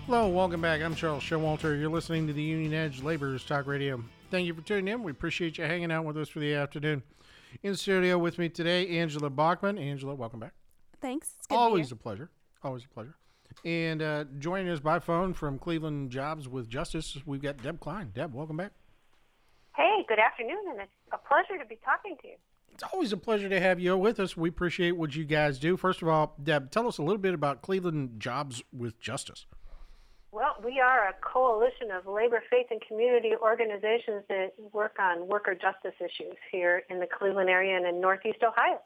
Hello, welcome back. I'm Charles Showalter. You're listening to the Union Edge Laborers Talk Radio. Thank you for tuning in. We appreciate you hanging out with us for the afternoon. In the studio with me today, Angela Bachman. Angela, welcome back. Thanks. It's good Always a pleasure. Always a pleasure. And joining us by phone from Cleveland Jobs with Justice, we've got Deb Klein. Deb, welcome back. Hey, good afternoon, and it's a pleasure to be talking to you. It's always a pleasure to have you with us. We appreciate what you guys do. First of all, Deb, tell us a little bit about Cleveland Jobs with Justice. Well, we are a coalition of labor, faith, and community organizations that work on worker justice issues here in the Cleveland area and in Northeast Ohio.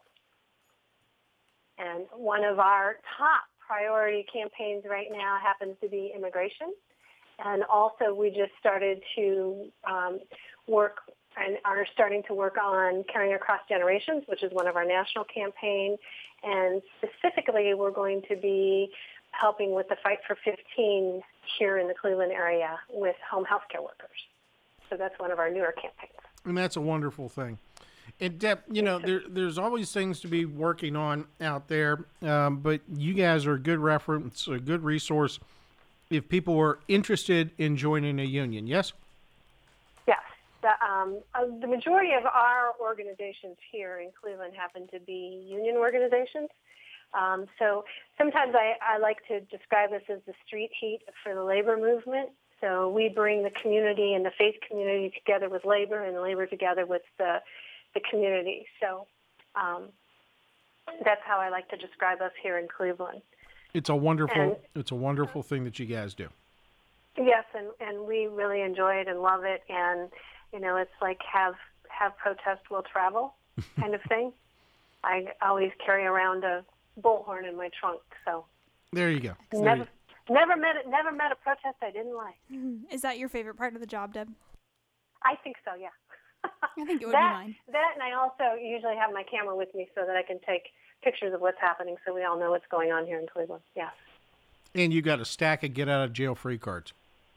And one of our top priority campaigns right now happens to be immigration. And also we just started to work and are starting to work on Caring Across Generations, which is one of our national campaign. And specifically, we're going to be helping with the Fight for 15 here in the Cleveland area with home health care workers. So that's one of our newer campaigns. And that's a wonderful thing. And Deb, you know, there's always things to be working on out there, but you guys are a good reference, a good resource if people were interested in joining a union, yes? Yes. The majority of our organizations here in Cleveland happen to be union organizations. So sometimes I like to describe this as the street heat for the labor movement. So we bring the community and the faith community together with labor and labor together with the community. So that's how I like to describe us here in Cleveland. It's a wonderful thing that you guys do. Yes, and we really enjoy it and love it. And, you know, it's like have protest will travel kind of thing. I always carry around a bullhorn in my trunk. So there you go. Never met a protest I didn't like. Is that your favorite part of the job, Deb? I think so, yeah. I think it would be mine. That, and I also usually have my camera with me so that I can take pictures of what's happening so we all know what's going on here in Cleveland. Yes. And you got a stack of get-out-of-jail-free cards.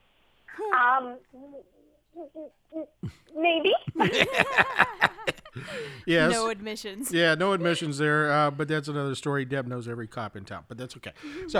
Maybe. Yes. No admissions. Yeah, no admissions there, but that's another story. Deb knows every cop in town, but that's okay.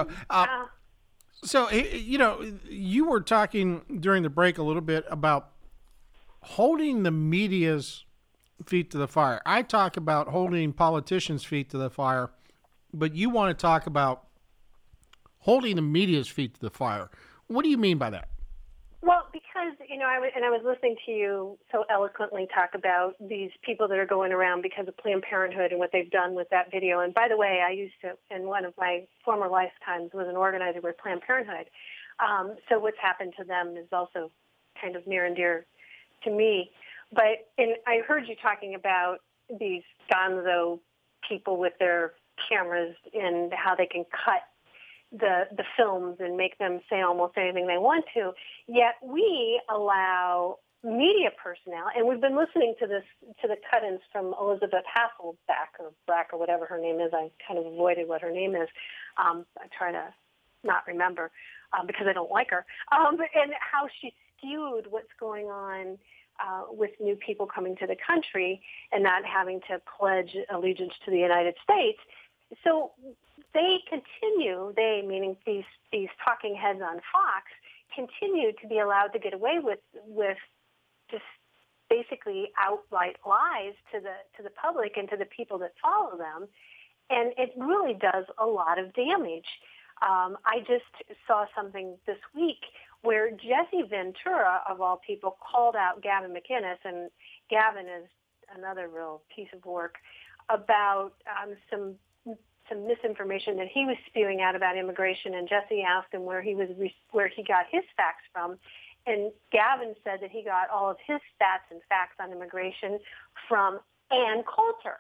So, you know, you were talking during the break a little bit about holding the media's feet to the fire. I talk about holding politicians' feet to the fire, but you want to talk about holding the media's feet to the fire. What do you mean by that? Well, because, you know, I was listening to you so eloquently talk about these people that are going around because of Planned Parenthood and what they've done with that video. And by the way, I used to, in one of my former lifetimes, was an organizer with Planned Parenthood. So what's happened to them is also kind of near and dear to me. But I heard you talking about these gonzo people with their cameras and how they can cut the films and make them say almost anything they want to. Yet we allow media personnel, and we've been listening to the cut-ins from Elizabeth Hasselbeck or Brack or whatever her name is. I kind of avoided what her name is. I try to not remember because I don't like her. And how she skewed what's going on with new people coming to the country and not having to pledge allegiance to the United States. So they continue, meaning these talking heads on Fox, continue to be allowed to get away with just basically outright lies to the public and to the people that follow them, and it really does a lot of damage. I just saw something this week where Jesse Ventura, of all people, called out Gavin McInnes, and Gavin is another real piece of work, about some misinformation that he was spewing out about immigration, and Jesse asked him where he got his facts from, and Gavin said that he got all of his stats and facts on immigration from Ann Coulter.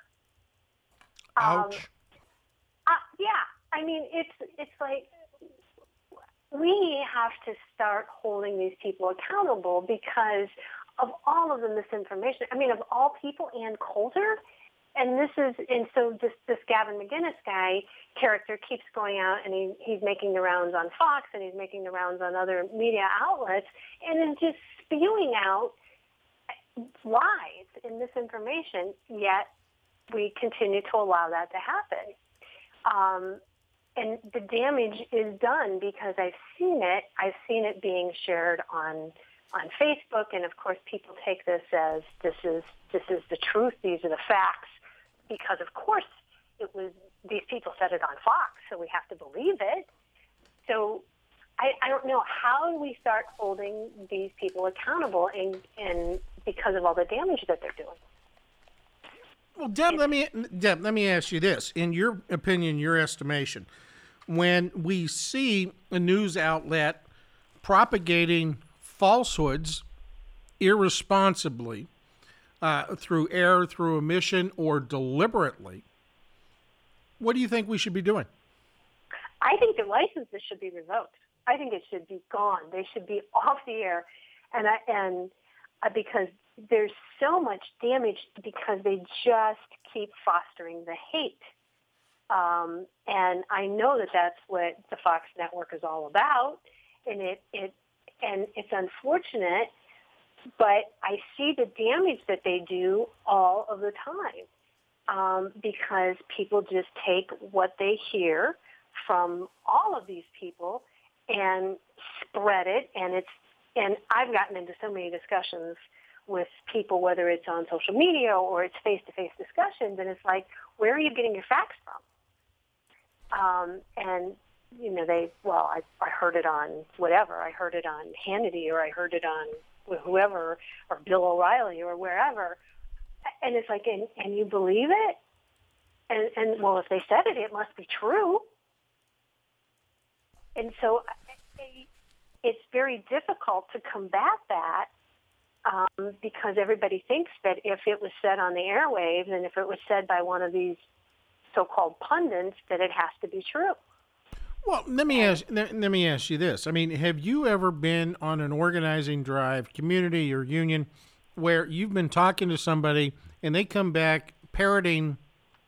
Ouch. Yeah, I mean it's like we have to start holding these people accountable because of all of the misinformation. I mean, of all people, Ann Coulter. And so this Gavin McInnes guy character keeps going out, and he's making the rounds on Fox, and he's making the rounds on other media outlets, and is just spewing out lies and misinformation, yet we continue to allow that to happen. and the damage is done because I've seen it. I've seen it being shared on Facebook, and of course, people take this as this is the truth. These are the facts, because of course these people said it on Fox, so we have to believe it. So I don't know, how do we start holding these people accountable, and because of all the damage that they're doing? Well, Deb, let me ask you this: in your opinion, your estimation, when we see a news outlet propagating falsehoods irresponsibly, through error, through omission, or deliberately, what do you think we should be doing? I think the licenses should be revoked. I think it should be gone. They should be off the air, and because there's so much damage, because they just keep fostering the hate. And I know that that's what the Fox network is all about, and it's unfortunate, but I see the damage that they do all of the time, because people just take what they hear from all of these people and spread it, and I've gotten into so many discussions with people, whether it's on social media or it's face-to-face discussions, and it's like, where are you getting your facts from? And I heard it on whatever. I heard it on Hannity, or I heard it on whoever, or Bill O'Reilly, or wherever, and it's like, and you believe it? And well, if they said it, it must be true. And so it's very difficult to combat that, because everybody thinks that if it was said on the airwaves, and if it was said by one of these so-called pundits, that it has to be true. Well, let me ask you this. I mean, have you ever been on an organizing drive, community or union, where you've been talking to somebody and they come back parroting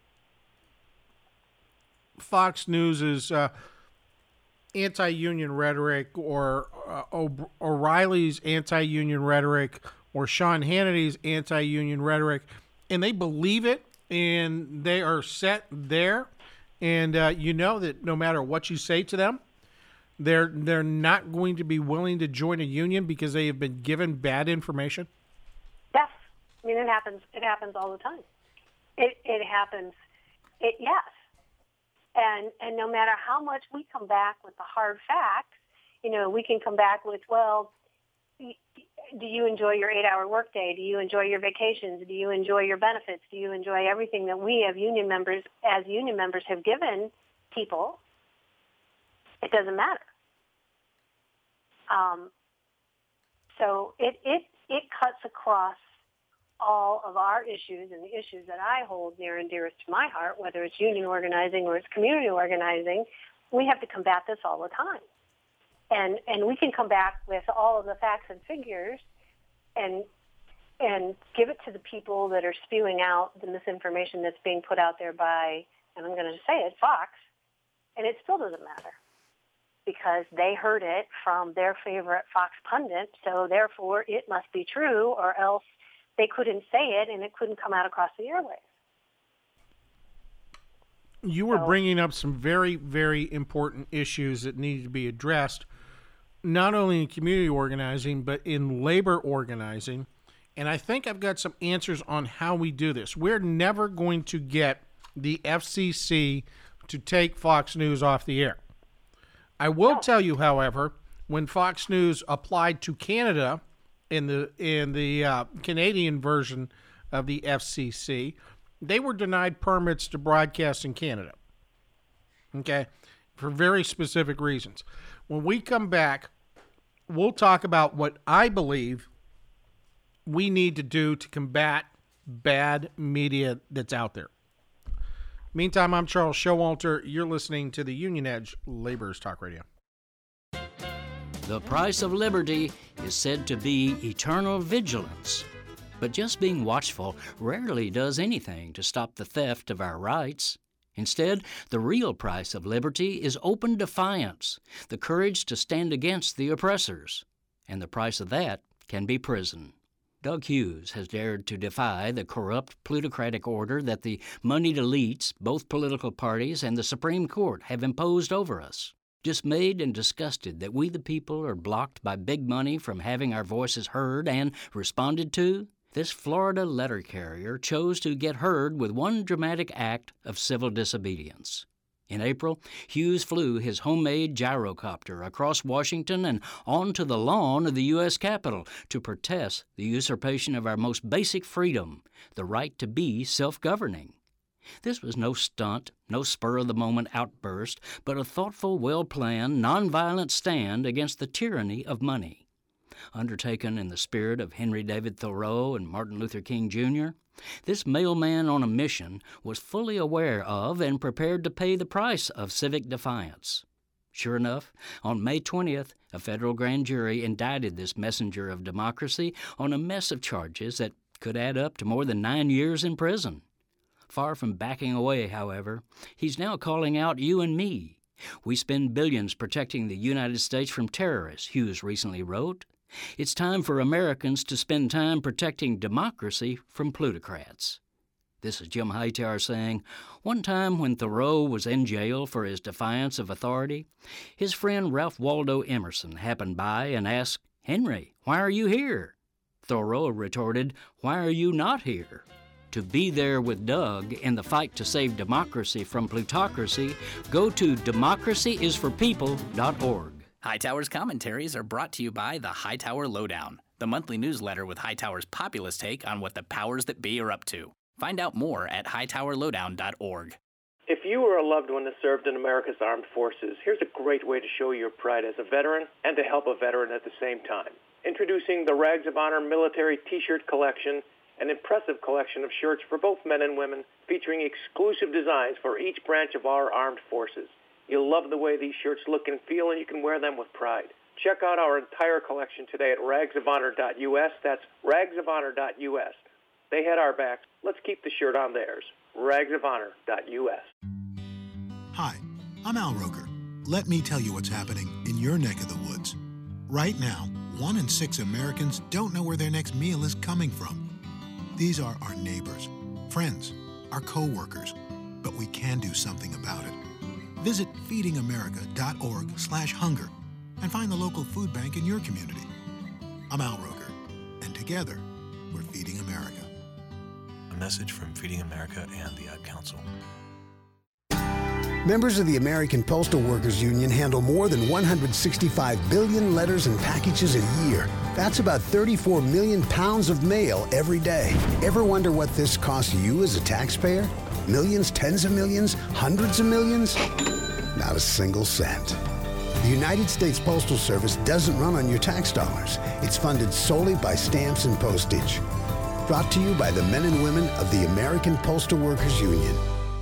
Fox News's anti-union rhetoric, or O'Reilly's anti-union rhetoric, or Sean Hannity's anti-union rhetoric, and they believe it, and they are set there, and you know that no matter what you say to them, they're not going to be willing to join a union because they have been given bad information? Yes. I mean, it happens. It happens all the time. It happens. Yes. And no matter how much we come back with the hard facts, we can come back with, well, do you enjoy your 8-hour workday? Do you enjoy your vacations? Do you enjoy your benefits? Do you enjoy everything that we as union members have given people? It doesn't matter. So it cuts across all of our issues, and the issues that I hold near and dearest to my heart, whether it's union organizing or it's community organizing. We have to combat this all the time. And we can come back with all of the facts and figures and give it to the people that are spewing out the misinformation that's being put out there by, and I'm going to say it, Fox, and it still doesn't matter, because they heard it from their favorite Fox pundit, so therefore it must be true, or else they couldn't say it and it couldn't come out across the airwaves. You were bringing up some very, very important issues that need to be addressed, not only in community organizing, but in labor organizing. And I think I've got some answers on how we do this. We're never going to get the FCC to take Fox News off the air. I will tell you, however, when Fox News applied to Canada in the Canadian version of the FCC, they were denied permits to broadcast in Canada. Okay, for very specific reasons. When we come back, we'll talk about what I believe we need to do to combat bad media that's out there. Meantime, I'm Charles Showalter. You're listening to the Union Edge Laborers Talk Radio. The price of liberty is said to be eternal vigilance. But just being watchful rarely does anything to stop the theft of our rights. Instead, the real price of liberty is open defiance, the courage to stand against the oppressors. And the price of that can be prison. Doug Hughes has dared to defy the corrupt plutocratic order that the moneyed elites, both political parties, and the Supreme Court have imposed over us. Dismayed and disgusted that we the people are blocked by big money from having our voices heard and responded to, this Florida letter carrier chose to get heard with one dramatic act of civil disobedience. In April, Hughes flew his homemade gyrocopter across Washington and onto the lawn of the U.S. Capitol to protest the usurpation of our most basic freedom, the right to be self-governing. This was no stunt, no spur-of-the-moment outburst, but a thoughtful, well-planned, nonviolent stand against the tyranny of money. Undertaken in the spirit of Henry David Thoreau and Martin Luther King, Jr., this mailman on a mission was fully aware of and prepared to pay the price of civic defiance. Sure enough, on May 20th, a federal grand jury indicted this messenger of democracy on a mess of charges that could add up to more than 9 years in prison. Far from backing away, however, he's now calling out you and me. We spend billions protecting the United States from terrorists, Hughes recently wrote. It's time for Americans to spend time protecting democracy from plutocrats. This is Jim Hightower saying, one time when Thoreau was in jail for his defiance of authority, his friend Ralph Waldo Emerson happened by and asked, "Henry, why are you here?" Thoreau retorted, "Why are you not here?" To be there with Doug in the fight to save democracy from plutocracy, go to democracyisforpeople.org. Hightower's commentaries are brought to you by the Hightower Lowdown, the monthly newsletter with Hightower's populist take on what the powers that be are up to. Find out more at hightowerlowdown.org. If you or a loved one has served in America's armed forces, here's a great way to show your pride as a veteran and to help a veteran at the same time. Introducing the Rags of Honor Military T-shirt Collection, an impressive collection of shirts for both men and women, featuring exclusive designs for each branch of our armed forces. You'll love the way these shirts look and feel, and you can wear them with pride. Check out our entire collection today at ragsofhonor.us. That's ragsofhonor.us. They had our backs. Let's keep the shirt on theirs. ragsofhonor.us. Hi, I'm Al Roker. Let me tell you what's happening in your neck of the woods. Right now, 1 in 6 Americans don't know where their next meal is coming from. These are our neighbors, friends, our co-workers, but we can do something about it. Visit feedingamerica.org/hunger and find the local food bank in your community. I'm Al Roker, and together, we're Feeding America. A message from Feeding America and the Ad Council. Members of the American Postal Workers Union handle more than 165 billion letters and packages a year. That's about 34 million pounds of mail every day. Ever wonder what this costs you as a taxpayer? Millions, tens of millions, hundreds of millions? Not a single cent. The United States Postal Service doesn't run on your tax dollars. It's funded solely by stamps and postage. Brought to you by the men and women of the American Postal Workers Union.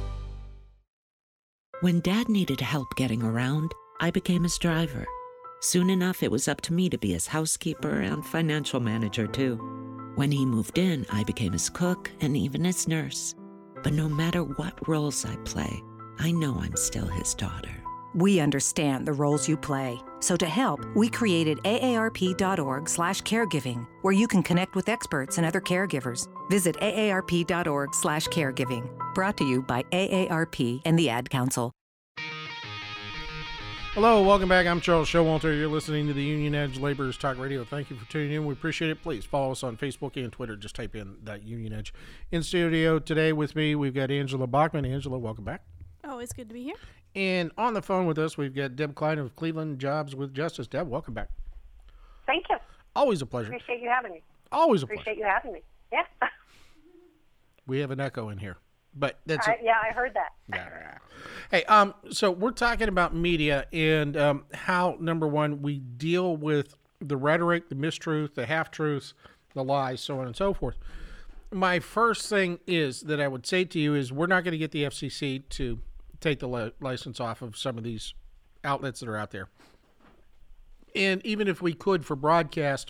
When Dad needed help getting around, I became his driver. Soon enough, it was up to me to be his housekeeper and financial manager, too. When he moved in, I became his cook and even his nurse. But no matter what roles I play, I know I'm still his daughter. We understand the roles you play. So to help, we created aarp.org/caregiving, where you can connect with experts and other caregivers. Visit aarp.org/caregiving. Brought to you by AARP and the Ad Council. Hello, welcome back. I'm Charles Showalter. You're listening to the Union Edge Laborers Talk Radio. Thank you for tuning in. We appreciate it. Please follow us on Facebook and Twitter. Just type in that Union Edge. In studio today with me, we've got Angela Bachman. Angela, welcome back. Always good to be here. And on the phone with us, we've got Deb Klein of Cleveland Jobs with Justice. Deb, welcome back. Thank you. Always a pleasure. Appreciate you having me. Always a Appreciate pleasure. you having me. Yeah. We have an echo in here, but that's yeah, I heard that. Yeah. Hey, so we're talking about media and how, number one, we deal with the rhetoric, the mistruth, the half-truths, the lies, so on and so forth. My first thing is that I would say to you is we're not going to get the FCC to take the license off of some of these outlets that are out there. And even if we could for broadcast,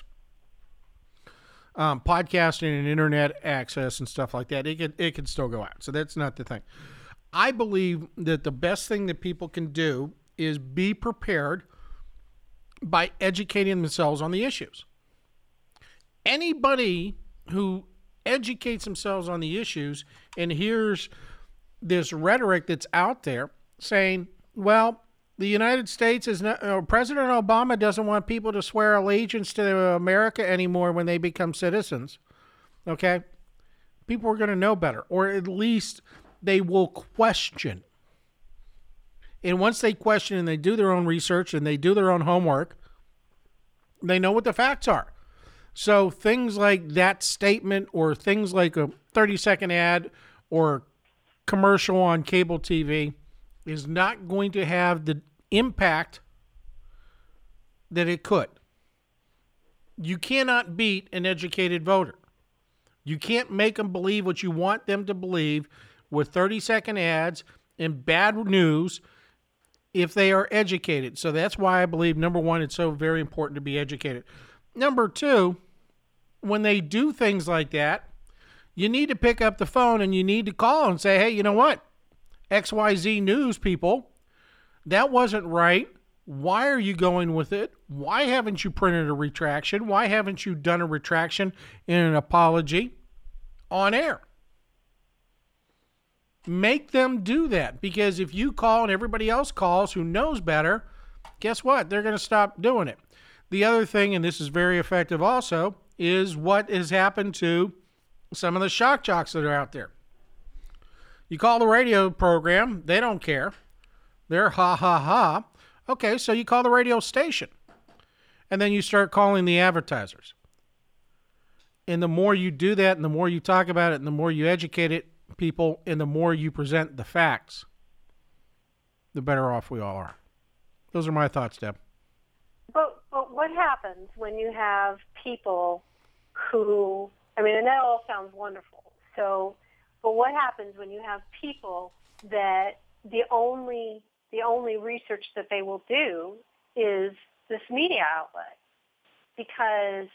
podcasting and internet access and stuff like that, it could still go out. So that's not the thing. I believe that the best thing that people can do is be prepared by educating themselves on the issues. anybody who educates themselves on the issues and hears this rhetoric that's out there saying, well, the United States is not, President Obama doesn't want people to swear allegiance to America anymore when they become citizens. Okay? People are going to know better, or at least they will question. And once they question and they do their own research and they do their own homework, they know what the facts are. So things like that statement or things like a 30-second ad or commercial on cable TV is not going to have the impact that it could. You cannot beat an educated voter. You can't make them believe what you want them to believe with 30-second ads and bad news if they are educated. So that's why I believe, number one, it's so very important to be educated. Number two, when they do things like that, you need to pick up the phone and you need to call and say, hey, you know what? XYZ News people, that wasn't right. Why are you going with it? Why haven't you printed a retraction? Why haven't you done a retraction in an apology on air? Make them do that, because if you call and everybody else calls who knows better, guess what? They're going to stop doing it. The other thing, and this is very effective also, is what has happened to some of the shock jocks that are out there. You call the radio program, they don't care. They're ha, ha, ha. Okay, so you call the radio station. And then you start calling the advertisers. And the more you do that, and the more you talk about it, and the more you educate it, people, and the more you present the facts, the better off we all are. Those are my thoughts, Deb. But what happens when you have people who, I mean, and that all sounds wonderful. So, but what happens when you have people that the only research that they will do is this media outlet? Because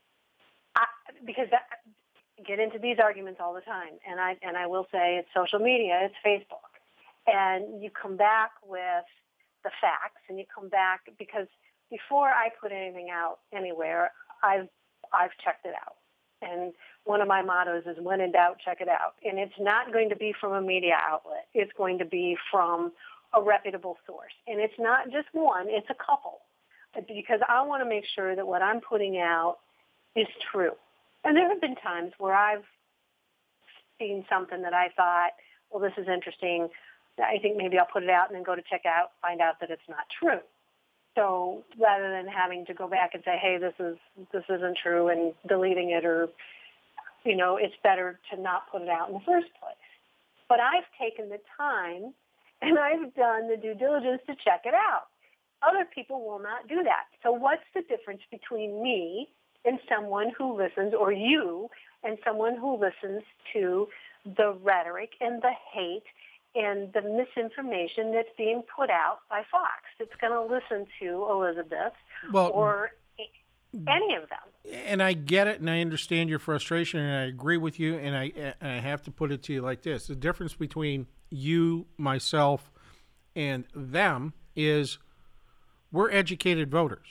that, get into these arguments all the time, and I will say it's social media, it's Facebook, and you come back with the facts, and you come back, because before I put anything out anywhere, I've checked it out, and one of my mottos is when in doubt, check it out, and it's not going to be from a media outlet, it's going to be from a reputable source, and it's not just one, it's a couple, because I want to make sure that what I'm putting out is true. And there have been times where I've seen something that I thought, well, this is interesting. I think maybe I'll put it out and then go to check out, find out that it's not true. So rather than having to go back and say, hey, this isn't true, and deleting it, or, you know, it's better to not put it out in the first place. But I've taken the time and I've done the due diligence to check it out. Other people will not do that. So what's the difference between me and someone who listens, or you and someone who listens to the rhetoric and the hate and the misinformation that's being put out by Fox? It's going to listen to Elizabeth or any of them. And I get it, and I understand your frustration, and I agree with you, and I have to put it to you like this. The difference between you, myself, and them is we're educated voters.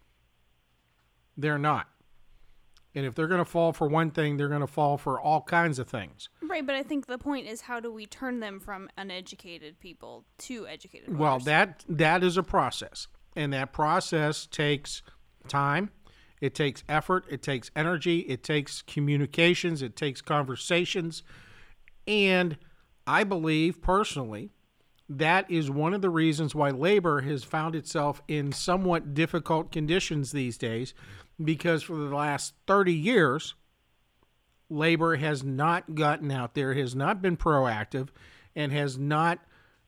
They're not. And if they're going to fall for one thing, they're going to fall for all kinds of things. Right, but I think the point is, how do we turn them from uneducated people to educated voters? Well, that is a process. And that process takes time. It takes effort. It takes energy. It takes communications. It takes conversations. And I believe, personally, that is one of the reasons why labor has found itself in somewhat difficult conditions these days, because for the last 30 years, labor has not gotten out there, has not been proactive, and has not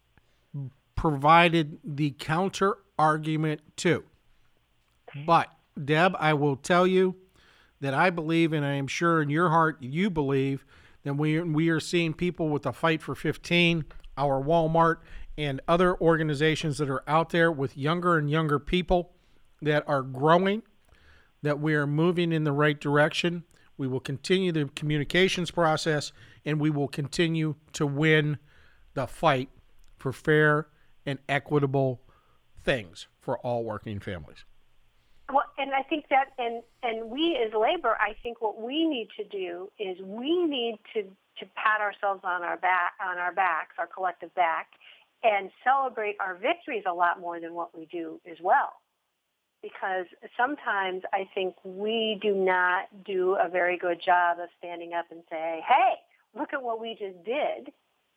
provided the counter argument to. But, Deb, I will tell you that I believe, and I am sure in your heart you believe, that we are seeing people with the Fight for 15, our Walmart, and other organizations that are out there with younger and younger people that are growing, that we are moving in the right direction. We will continue the communications process, and we will continue to win the fight for fair and equitable things for all working families. Well, and I think that, and we as labor, I think what we need to do is we need to pat ourselves on our backs, our collective back, and celebrate our victories a lot more than what we do as well. Because sometimes I think we do not do a very good job of standing up and say, hey, look at what we just did.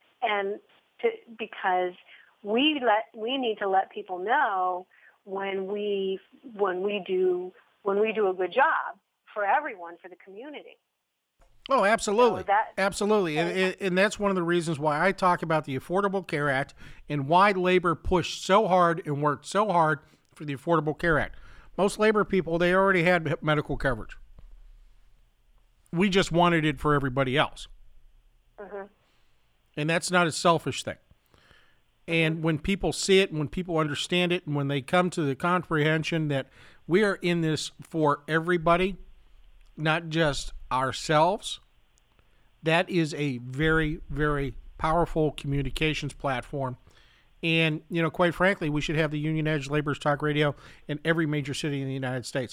Because we need to let people know when we do a good job for everyone, for the community. Oh, absolutely. So absolutely. And that's one of the reasons why I talk about the Affordable Care Act and why labor pushed so hard and worked so hard for the Affordable Care Act. Most labor people, they already had medical coverage. We just wanted it for everybody else. Mm-hmm. And that's not a selfish thing. And when people see it, when people understand it, and when they come to the comprehension that we are in this for everybody, not just ourselves, that is a very, very powerful communications platform. And, quite frankly, we should have the Union Edge Laborers Talk Radio in every major city in the United States.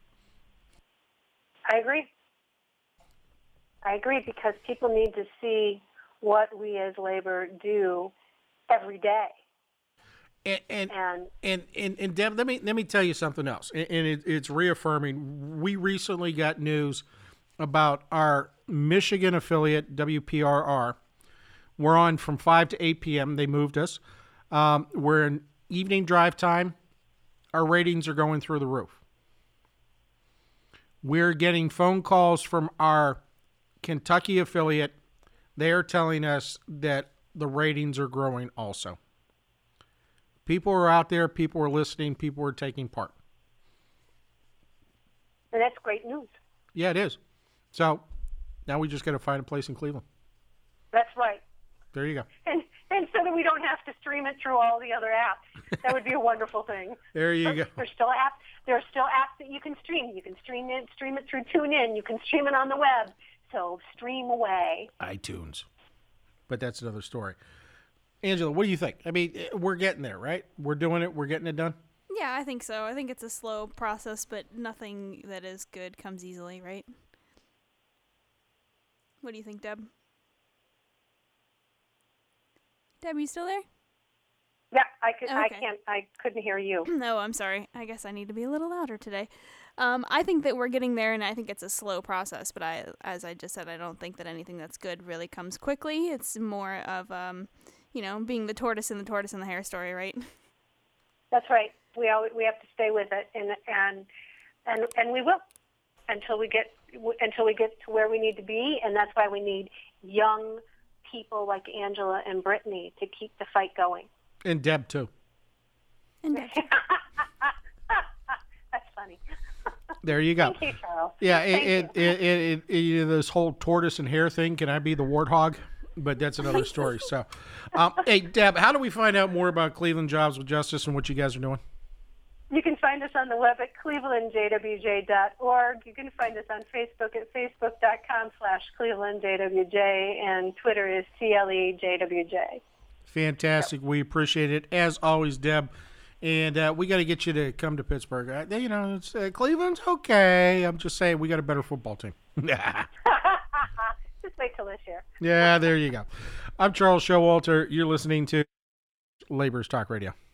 I agree because people need to see what we as labor do every day. And Deb, let me tell you something else. And it's reaffirming. We recently got news about our Michigan affiliate, WPRR. We're on from 5 to 8 p.m. They moved us. We're in evening drive time. Our ratings are going through the roof. We're getting phone calls from our Kentucky affiliate. They are telling us that the ratings are growing also. People are out there, people are listening, people are taking part. And that's great news. Yeah, it is. So now we just got to find a place in Cleveland. That's right. There you go. And so that we don't have to stream it through all the other apps. That would be a wonderful thing. There you go. There's still apps. There are still apps that you can stream. You can stream it through TuneIn. You can stream it on the web. So stream away. iTunes. But that's another story. Angela, what do you think? I mean, we're getting there, right? We're doing it. We're getting it done. Yeah, I think so. I think it's a slow process, but nothing that is good comes easily, right? What do you think, Deb? Deb, you still there? Yeah, I Okay. I couldn't hear you. No, I'm sorry. I guess I need to be a little louder today. I think that we're getting there, and I think it's a slow process. But as I just said, I don't think that anything that's good really comes quickly. It's more of, being the tortoise in the hare story, right? That's right. We have to stay with it, and we will until we get to where we need to be, and that's why we need young people like Angela and Brittany to keep the fight going. And Deb too. And Deb. That's funny. There you go. Thank you, Charles. Yeah, this whole tortoise and hare thing. Can I be the warthog? But that's another story. So, hey, Deb, how do we find out more about Cleveland Jobs with Justice and what you guys are doing? You can find us on the web at clevelandjwj.org. You can find us on Facebook at facebook.com/clevelandjwj, and Twitter is CLEJWJ. Fantastic. We appreciate it, as always, Deb. And we got to get you to come to Pittsburgh. It's, Cleveland's okay. I'm just saying we got a better football team. Just wait till this year. Yeah, there you go. I'm Charles Showalter. You're listening to Laborers Talk Radio.